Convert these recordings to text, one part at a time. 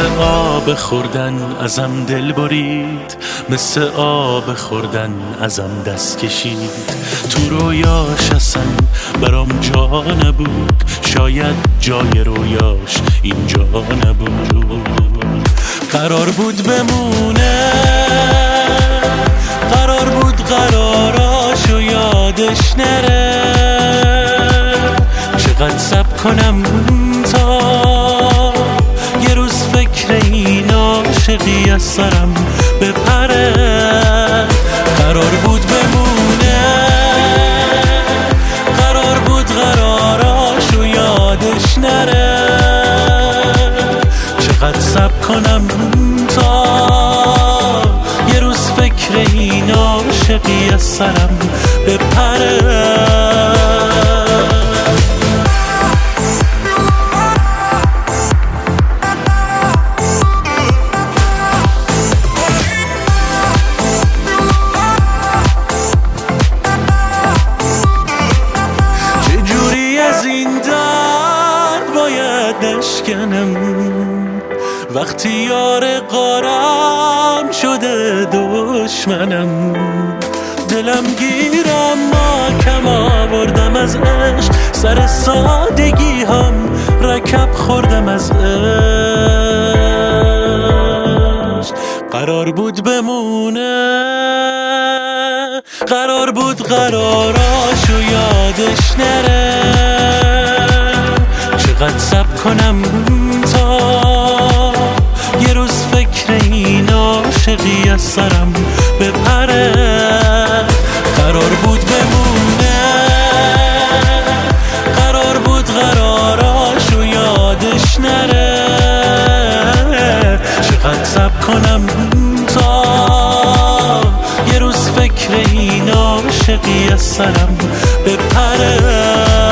آب خوردن ازم دل برید، مثل آب خوردن ازم دست کشید. تو رویاش اصلا برام جا نبود، شاید جای رویاش اینجا نبود. قرار بود بمونه، قرار بود قراراشو یادش نره. چقدر صبر کنم تا یه روز فکر این عاشقی از سرم بپره. قرار بود بمونه، قرار بود قراراشو یادش نره. چقدر صبر کنم تا یه روز فکر این عاشقی از سرم بپره. وقتی یار قارم شده دشمنم، دلم گیرم ما کم آوردم از عشق. سر سادگی هم رکب خوردم از عشق. قرار بود بمونه، قرار بود قراراشو یادش نره. چقدر صبر کنم تا یه روز فکر این عاشقی از سرم بپره. قرار بود بمونه، قرار بود قراراشو یادش نره. چقدر صبر کنم تا یه روز فکر این عاشقی از سرم بپره.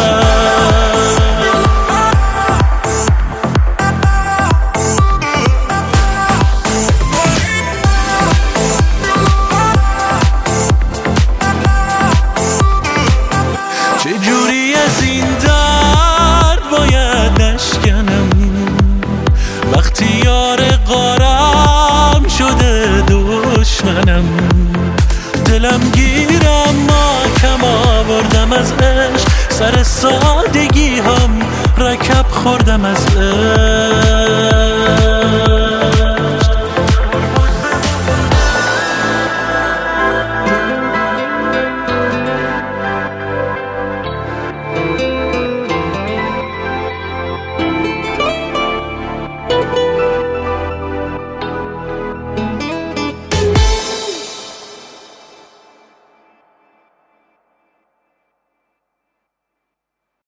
چجوری از این درد باید نشکنم، وقتی یار قارم شده دشمنم. دلم گیرم ما کم آوردم از عشق. سر سادگی هم رکب خوردم از عشق.